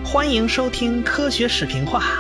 欢迎收听科学视频化。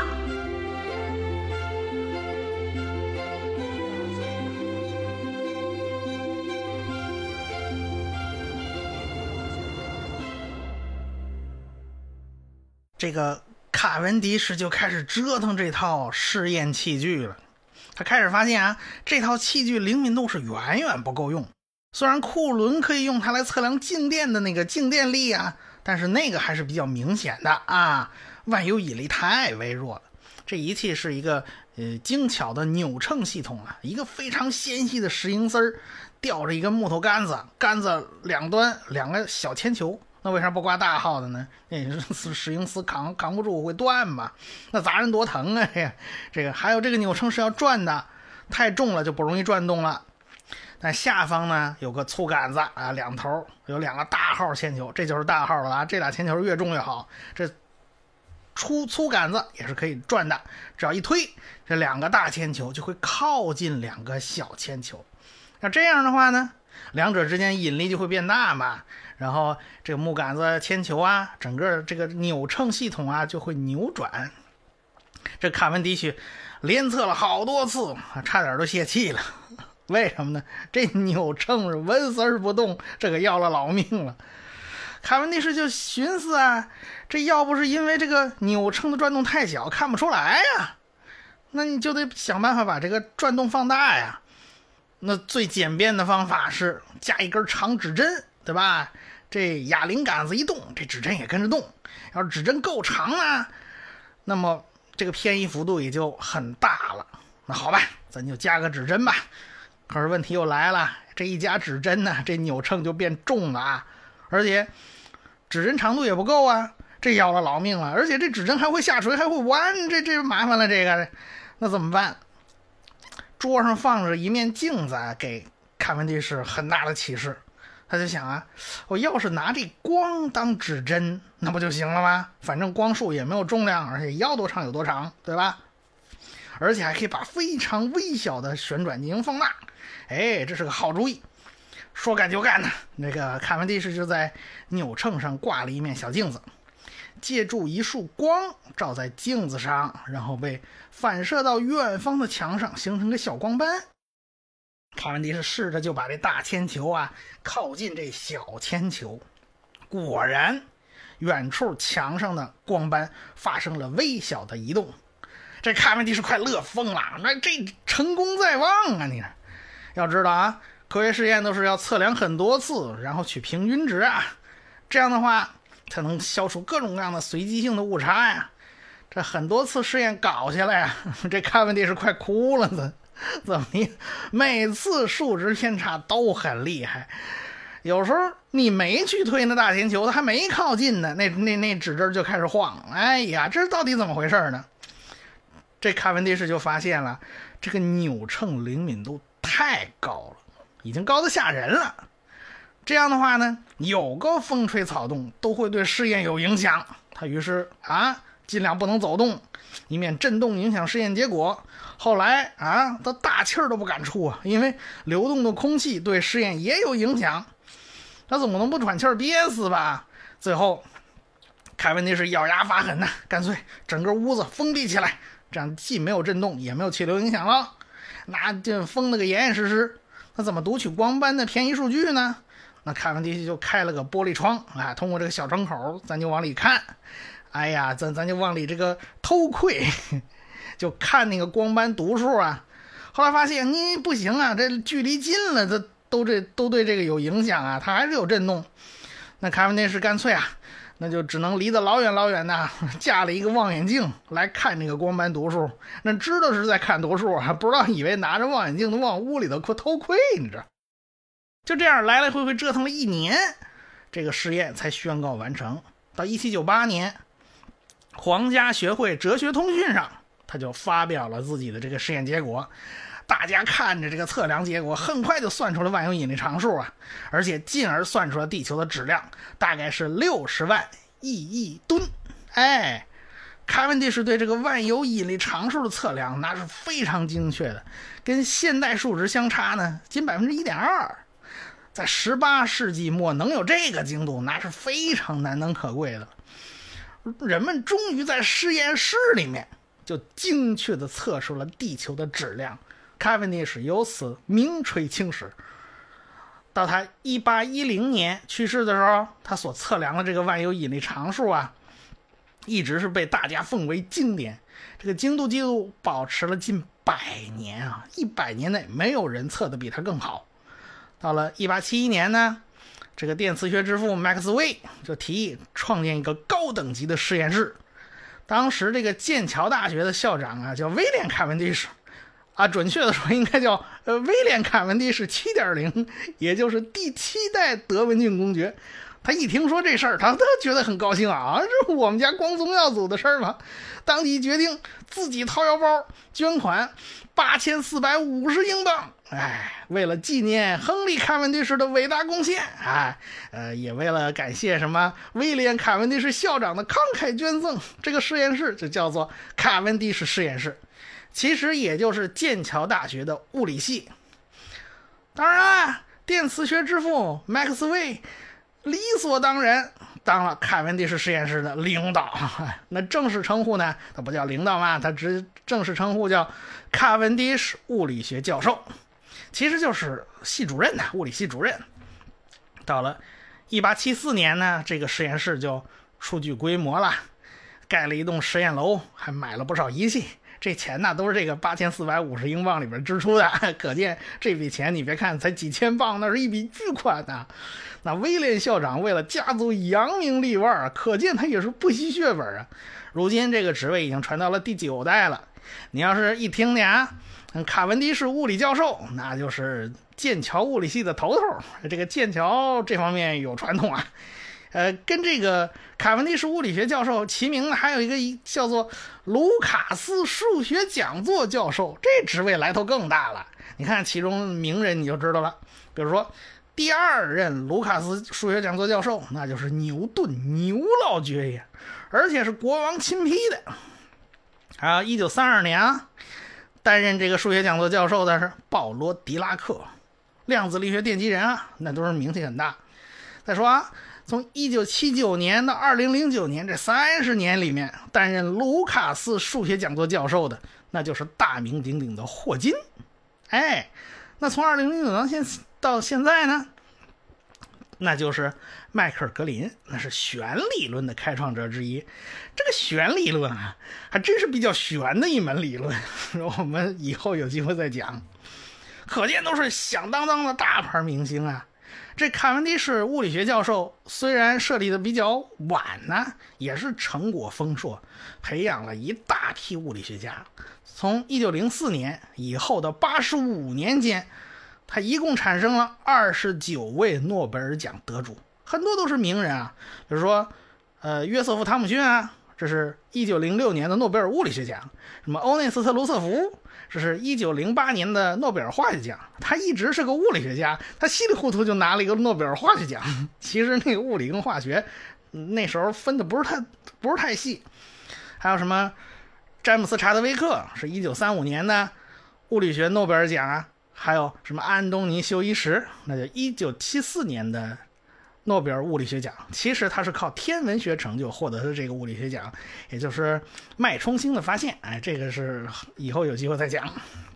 这个卡文迪什就开始折腾这套试验器具了。他开始发现这套器具灵敏度是远远不够用。虽然库伦可以用它来测量静电的那个静电力但是那个还是比较明显的万有引力太微弱了。这仪器是一个精巧的扭秤系统一个非常纤细的石英丝吊着一根木头杆子，杆子两端两个小铅球。那为啥不挂大号的呢？石英丝扛不住会断嘛，那砸人多疼这个还有这个扭秤是要转的，太重了就不容易转动了。但下方呢有个粗杆子两头有两个大号铅球，这就是大号了这俩铅球越重越好。这粗杆子也是可以转的，只要一推，这两个大铅球就会靠近两个小铅球。那这样的话呢，两者之间引力就会变大嘛，然后这个木杆子铅球整个这个扭秤系统就会扭转。这卡文迪许连测了好多次，差点都泄气了。为什么呢？这扭秤是纹丝不动，这个要了老命了。卡文迪什就寻思这要不是因为这个扭秤的转动太小看不出来那你就得想办法把这个转动放大那最简便的方法是加一根长指针，对吧？这哑铃杆子一动，这指针也跟着动。要是指针够长那么这个偏移幅度也就很大了。那好吧，咱就加个指针吧。可是问题又来了，这一加指针这扭秤就变重了而且指针长度也不够这要了老命了。而且这指针还会下垂还会弯，这麻烦了这个。那怎么办？桌上放着一面镜子给卡文迪什很大的启示。他就想我要是拿这光当指针那不就行了吗？反正光束也没有重量，而且要多长有多长，对吧？而且还可以把非常微小的旋转进行放大。这是个好主意。说干就干那个卡文迪什就在扭秤上挂了一面小镜子，借助一束光照在镜子上，然后被反射到远方的墙上，形成个小光斑。卡文迪什试着就把这大铅球靠近这小铅球，果然远处墙上的光斑发生了微小的移动。这卡文迪什快乐疯了，那这成功在望你要知道科学实验都是要测量很多次，然后取平均值这样的话才能消除各种各样的随机性的误差这很多次试验搞下来这卡文迪什快哭了怎么每次数值偏差都很厉害。有时候你没去推那大铅球，它还没靠近呢，那指针就开始晃。这到底怎么回事呢？这卡文迪什就发现了，这个扭秤灵敏度太高了，已经高得吓人了。这样的话呢，有个风吹草动都会对试验有影响。他于是尽量不能走动，以免震动影响试验结果。后来他大气儿都不敢出因为流动的空气对试验也有影响。他总不能不喘气儿憋死吧？最后卡文迪什咬牙发狠干脆整个屋子封闭起来，这样既没有震动也没有气流影响了，那就封了个严严实实。那怎么读取光斑的偏移数据呢？那卡文迪什就开了个玻璃窗通过这个小窗口咱就往里看。咱就往里这个偷窥就看那个光斑读数后来发现你不行这距离近了这都对这个有影响它还是有震动。那卡文迪什干脆那就只能离得老远老远架了一个望远镜来看那个光斑读数。那知道是在看读数不知道以为拿着望远镜往屋里头偷窥，你知道。就这样来来回回折腾了1年，这个实验才宣告完成。到1798年皇家学会哲学通讯上他就发表了自己的这个实验结果。大家看着这个测量结果很快就算出了万有引力常数而且进而算出了地球的质量大概是60万亿吨。卡文迪什对这个万有引力常数的测量那是非常精确的，跟现代数值相差仅 1.2%。在18世纪末能有这个精度那是非常难能可贵的。 人们终于在实验室里面就精确地测出了地球的质量，卡文迪什由此名垂青史。到他1810年去世的时候，他所测量的这个万有引力常数啊，一直是被大家奉为经典。这个精度记录保持了近100年啊，100年内没有人测的比他更好。到了1871年呢，这个电磁学之父麦克斯韦就提议创建一个高等级的实验室。当时这个剑桥大学的校长啊叫威廉卡文迪什啊，准确的说应该叫威廉卡文迪什 7.0， 也就是第7代德文郡公爵。他一听说这事儿，他觉得很高兴啊，这是我们家光宗耀祖的事儿嘛。当即决定自己掏腰包捐款8450英镑，为了纪念亨利·卡文迪什的伟大贡献，也为了感谢什么威廉·卡文迪什校长的慷慨捐赠，这个实验室就叫做卡文迪什实验室，其实也就是剑桥大学的物理系。当然，电磁学之父麦克斯韦理所当然当了卡文迪什实验室的领导。那正式称呼呢，他不叫领导嘛，他正式称呼叫卡文迪什物理学教授，其实就是系主任物理系主任。到了1874年呢，这个实验室就初具规模了，盖了一栋实验楼，还买了不少仪器。这钱呢都是这个8450英镑里边支出的，可见这笔钱你别看才几千镑，那是一笔巨款呐。那威廉校长为了家族扬名立万，可见他也是不惜血本啊。如今这个职位已经传到了第9代了。你要是一听见啊，卡文迪什物理教授，那就是剑桥物理系的头头。这个剑桥这方面有传统啊。跟这个卡文迪什物理学教授齐名的还有一个叫做卢卡斯数学讲座教授，这职位来头更大了。你看其中名人你就知道了，比如说第2任卢卡斯数学讲座教授，那就是牛顿，牛老爵爷，而且是国王亲批的。还有1932年啊，担任这个数学讲座教授的是保罗·狄拉克，量子力学奠基人啊，那都是名气很大。再说啊，从1979年到2009年这30年里面，担任卢卡斯数学讲座教授的，那就是大名鼎鼎的霍金。那从2009年到现在呢，那就是迈克尔·格林，那是弦理论的开创者之一。这个弦理论啊，还真是比较玄的一门理论，我们以后有机会再讲。可见都是响当当的大牌明星啊。这卡文迪什物理学教授虽然设立的比较晚呢，也是成果丰硕，培养了一大批物理学家。从1904年以后的85年间，他一共产生了29位诺贝尔奖得主，很多都是名人啊，比如说约瑟夫·汤姆逊啊，这是1906年的诺贝尔物理学奖；什么欧内斯特·卢瑟福，这是1908年的诺贝尔化学奖。他一直是个物理学家，他稀里糊涂就拿了一个诺贝尔化学奖。其实那个物理跟化学那时候分的不是太细。还有什么詹姆斯·查德威克，是1935年的物理学诺贝尔奖啊。还有什么安东尼·休伊什，那就1974年的诺贝尔物理学奖。其实他是靠天文学成就获得的这个物理学奖，也就是脉冲星的发现。这个是以后有机会再讲。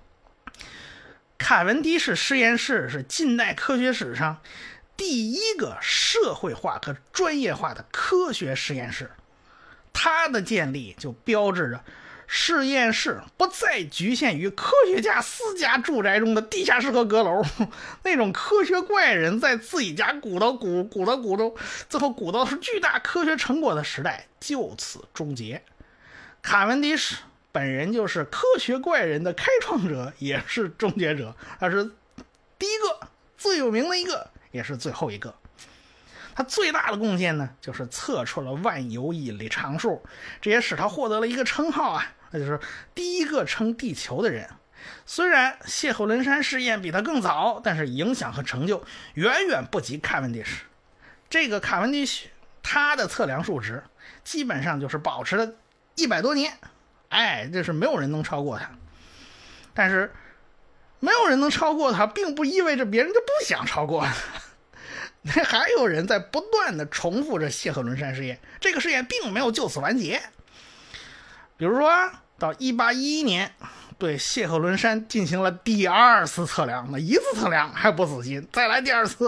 卡文迪什实验室是近代科学史上第一个社会化和专业化的科学实验室。它的建立就标志着实验室不再局限于科学家私家住宅中的地下室和阁楼，那种科学怪人在自己家鼓捣，最后鼓捣出巨大科学成果的时代就此终结。卡文迪什本人就是科学怪人的开创者，也是终结者，他是第一个，最有名的一个，也是最后一个。他最大的贡献呢，就是测出了万有引力常数，这也使他获得了一个称号啊，那就是第一个称地球的人。虽然谢赫伦山试验比他更早，但是影响和成就远远不及卡文迪什。这个卡文迪什他的测量数值基本上就是保持了100多年，这是没有人能超过他。但是没有人能超过他，并不意味着别人就不想超过他。 还有人在不断的重复着谢赫伦山试验，这个试验并没有就此完结。比如说到1811年，对谢赫伦山进行了第2次测量，那一次测量还不死心，再来第2次。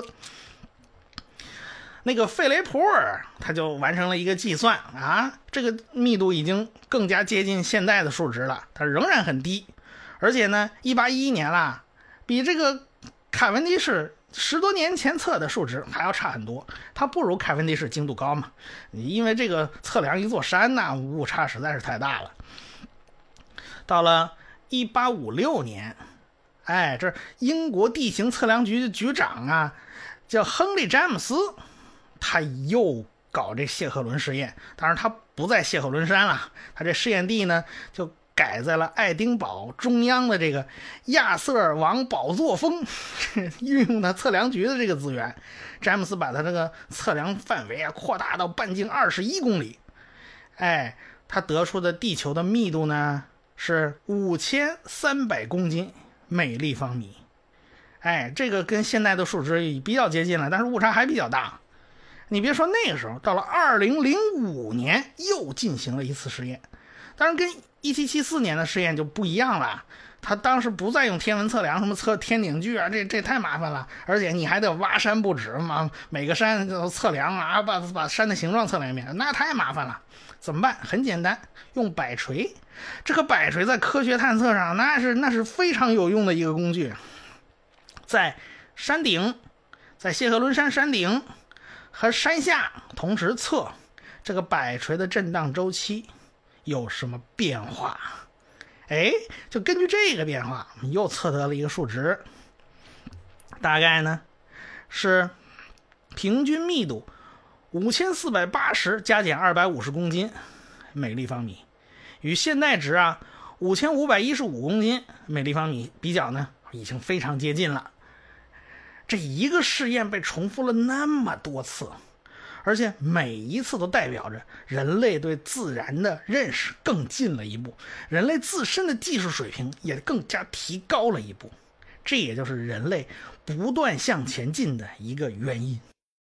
那个费雷普尔他就完成了一个计算啊，这个密度已经更加接近现代的数值了，它仍然很低，而且呢1811年啦，比这个凯文迪士10多年前测的数值还要差很多，它不如凯文迪士精度高嘛，因为这个测量一座山呢，误差实在是太大了。到了1856年，这英国地形测量局的局长啊，叫亨利·詹姆斯，他又搞这谢赫伦实验，当然他不在谢赫伦山了，他这试验地呢就改在了爱丁堡中央的这个亚瑟尔王宝座峰，运用他测量局的这个资源，詹姆斯把他这个测量范围扩大到半径21公里。他得出的地球的密度呢是5300公斤每立方米。这个跟现在的数值比较接近了，但是误差还比较大。你别说，那个时候到了2005年又进行了一次实验，当然跟1774年的实验就不一样了，他当时不再用天文测量，什么测天顶距啊，这太麻烦了，而且你还得挖山不止嘛，每个山都测量啊，把山的形状测量一遍，那太麻烦了。怎么办？很简单，用摆锤。这个摆锤在科学探测上那是非常有用的一个工具。在山顶，在谢赫伦山山顶和山下同时测这个摆锤的震荡周期有什么变化。就根据这个变化，我们又测得了一个数值，大概呢是平均密度5480加减250公斤每立方米，与现代值5515公斤每立方米比较呢，已经非常接近了。这一个试验被重复了那么多次，而且每一次都代表着人类对自然的认识更进了一步，人类自身的技术水平也更加提高了一步，这也就是人类不断向前进的一个原因。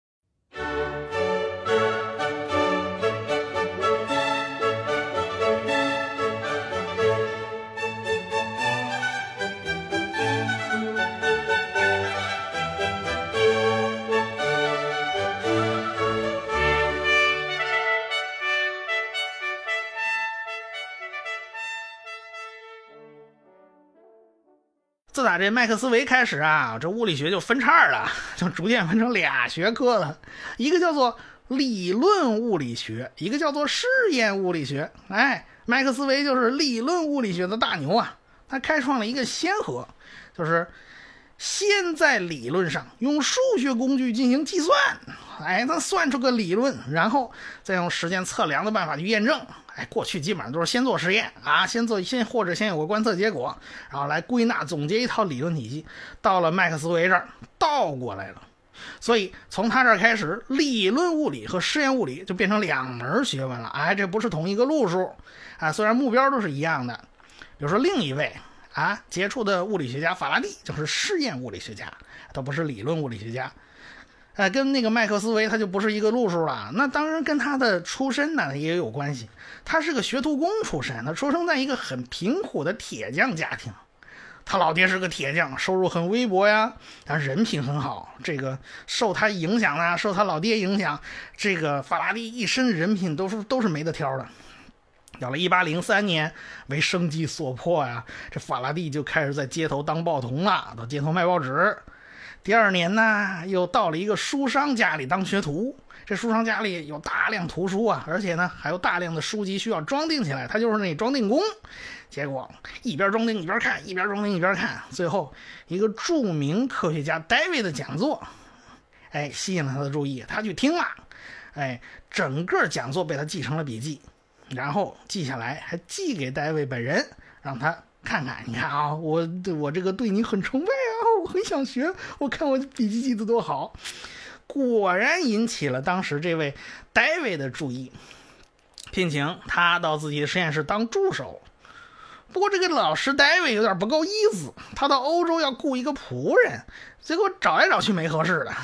自打这麦克斯韦开始这物理学就分叉了，就逐渐分成俩学科了，一个叫做理论物理学，一个叫做试验物理学。麦克斯韦就是理论物理学的大牛啊，他开创了一个先河，就是先在理论上用数学工具进行计算，他算出个理论，然后再用实践测量的办法去验证。过去基本上都是先做实验先有个观测结果，然后来归纳总结一套理论体系。到了麦克斯韦这儿倒过来了，所以从他这儿开始，理论物理和实验物理就变成两门学问了。这不是同一个路数虽然目标都是一样的。比如说另一位杰出的物理学家法拉第就是实验物理学家，他不是理论物理学家。跟那个麦克斯韦他就不是一个路数了。那当然跟他的出身呢也有关系，他是个学徒工出身，他出生在一个很贫苦的铁匠家庭，他老爹是个铁匠，收入很微薄呀，但人品很好。这个受他影响受他老爹影响，这个法拉第一身人品都是没得挑的。到了1803年，为生计所迫这法拉第就开始在街头当报童了，到街头卖报纸。第二年呢，又到了一个书商家里当学徒。这书商家里有大量图书而且呢还有大量的书籍需要装订起来，他就是那装订工。结果一边装订一边看，一边装订一边看，最后一个著名科学家戴维的讲座吸引了他的注意，他去听了。整个讲座被他记成了笔记，然后记下来还寄给戴维本人，让他看看，你看我这个对你很崇拜我很想学，我看我笔记记得多好。果然引起了当时这位戴维的注意，聘请他到自己的实验室当助手。不过这个老师戴维有点不够意思，他到欧洲要雇一个仆人，结果找来找去没合适的。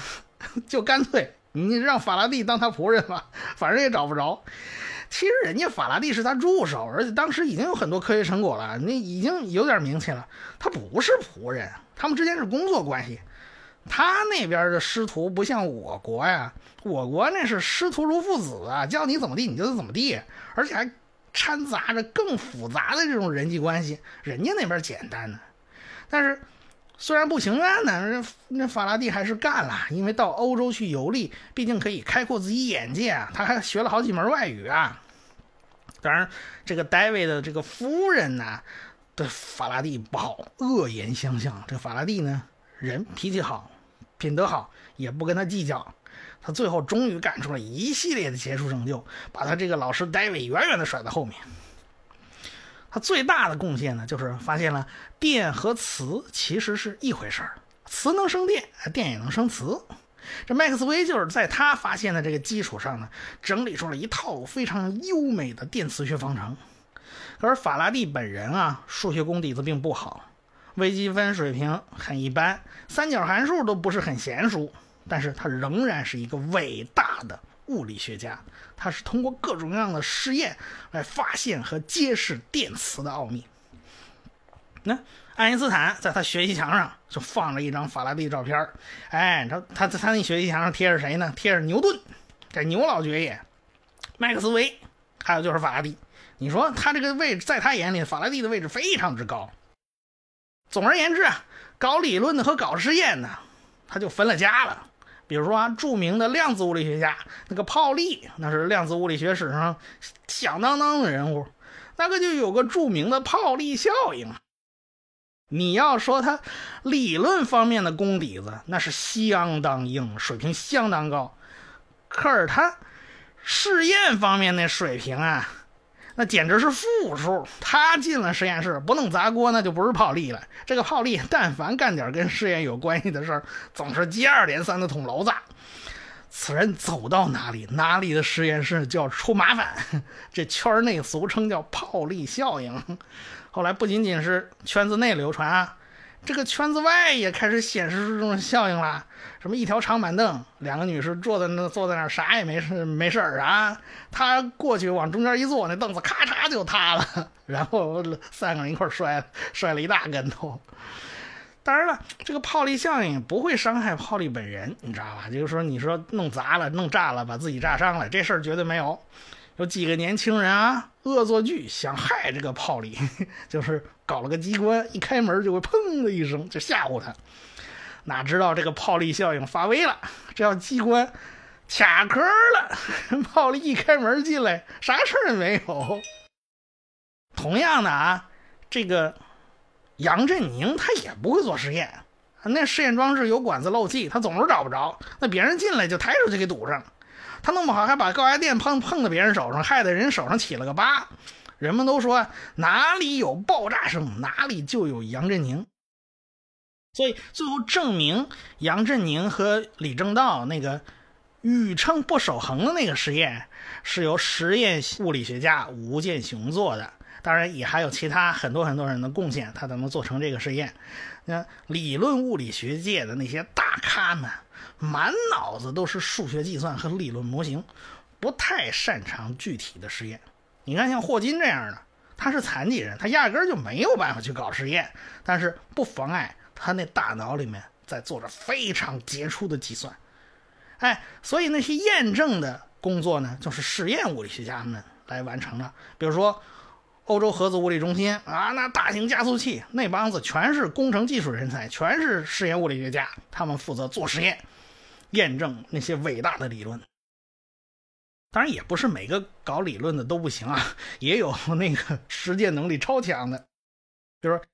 就干脆你让法拉第当他仆人吧，反正也找不着。其实人家法拉第是他助手，而且当时已经有很多科学成果了，那已经有点名气了。他不是仆人，他们之间是工作关系。他那边的师徒不像我国呀，我国那是师徒如父子啊，教你怎么地你就怎么地，而且还掺杂着更复杂的这种人际关系。人家那边简单呢，但是虽然不情愿呢，那法拉第还是干了，因为到欧洲去游历，毕竟可以开阔自己眼界啊。他还学了好几门外语啊。当然，这个戴维的这个夫人呢，对法拉第不好，恶言相向。这个法拉第呢，人脾气好，品德好，也不跟他计较。他最后终于干出了一系列的杰出成就，把他这个老师戴维远远的甩在后面。他最大的贡献呢，就是发现了电和磁其实是一回事儿，磁能生电，电也能生磁。这麦克斯韦就是在他发现的这个基础上呢，整理出了一套非常优美的电磁学方程。可是法拉第本人啊，数学功底子并不好，微积分水平很一般，三角函数都不是很娴熟，但是他仍然是一个伟大的物理学家。他是通过各种各样的实验来发现和揭示电磁的奥秘。那爱因斯坦在他学习墙上就放了一张法拉第照片，他那学习墙上贴着谁呢？贴着牛顿，这牛老爵爷，麦克斯韦，还有就是法拉第。你说他这个位置，在他眼里，法拉第的位置非常之高。总而言之啊，搞理论的和搞实验的，他就分了家了。比如说啊，著名的量子物理学家那个泡利，那是量子物理学史上响当当的人物，那个就有个著名的泡利效应。你要说他理论方面的功底子，那是相当硬，水平相当高。可是他试验方面那水平啊，那简直是负数。他进了实验室不弄砸锅，那就不是泡利了。这个泡利但凡干点跟实验有关系的事儿，总是接二连三的捅娄子。此人走到哪里，哪里的实验室就要出麻烦，这圈内俗称叫泡利效应。后来不仅仅是圈子内流传啊，这个圈子外也开始显示出这种效应了。什么一条长板凳，两个女士坐在那儿啥也没事啊，他过去往中间一坐，那凳子咔嚓就塌了，然后三个人一块摔了一大跟头。当然了，这个泡利效应不会伤害泡利本人，你知道吧？就是说你说弄砸了弄炸了把自己炸伤了，这事儿绝对没有。有几个年轻人啊，恶作剧想害这个泡利，就是搞了个机关，一开门就会砰的一声，就吓唬他。哪知道这个泡利效应发威了，这要机关卡壳了，泡利一开门进来，啥事儿也没有。同样的啊，这个杨振宁他也不会做实验，那实验装置有管子漏气，他总是找不着，那别人进来就抬出去给堵上。他弄不好还把高压电碰到别人手上，害得人手上起了个疤。人们都说哪里有爆炸声，哪里就有杨振宁。所以最后证明杨振宁和李政道那个宇称不守恒的那个实验是由实验物理学家吴健雄做的。当然也还有其他很多人的贡献，他才能做成这个实验。那理论物理学界的那些大咖们，满脑子都是数学计算和理论模型，不太擅长具体的实验。你看像霍金这样的，他是残疾人，他压根儿就没有办法去搞实验，但是不妨碍他那大脑里面在做着非常杰出的计算。所以那些验证的工作呢，就是实验物理学家们来完成的。比如说欧洲核子物理中心啊，那大型加速器那帮子全是工程技术人才，全是实验物理学家，他们负责做实验，验证那些伟大的理论。当然也不是每个搞理论的都不行啊，也有那个实践能力超强的。比如说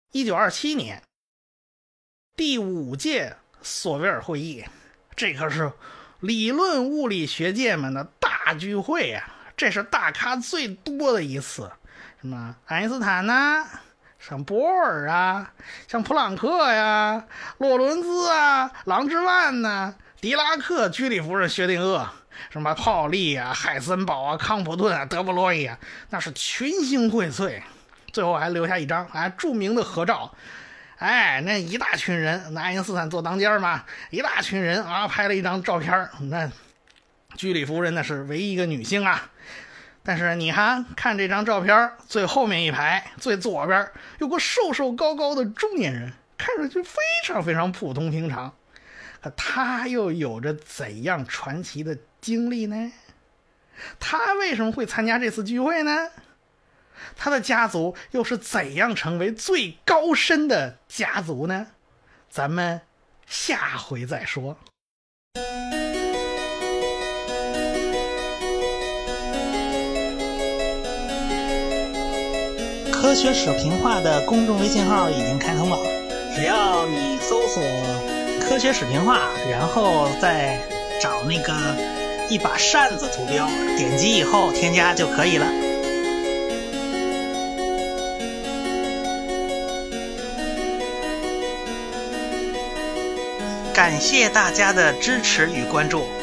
1927年第5届索维尔会议，这可是理论物理学界们的大聚会啊，这是大咖最多的一次。什么爱因斯坦呐，像波尔啊，像普朗克呀，洛伦兹啊，郎之万呐，狄拉克、居里夫人、薛定谔，什么泡利啊、海森堡啊、康普顿啊、德布罗意啊，那是群星荟萃。最后还留下一张著名的合照。 哎，那一大群人，那爱因斯坦做当家嘛，一大群人啊，拍了一张照片。那居里夫人那是唯一一个女性啊。但是你看这张照片，最后面一排最左边有个瘦瘦高高的中年人，看上去非常非常普通平常。可他又有着怎样传奇的经历呢？他为什么会参加这次聚会呢？他的家族又是怎样成为最高深的家族呢？咱们下回再说。科学史评话的公众微信号已经开通了，只要你搜索科学史评话，然后再找那个一把扇子图标，点击以后添加就可以了。感谢大家的支持与关注。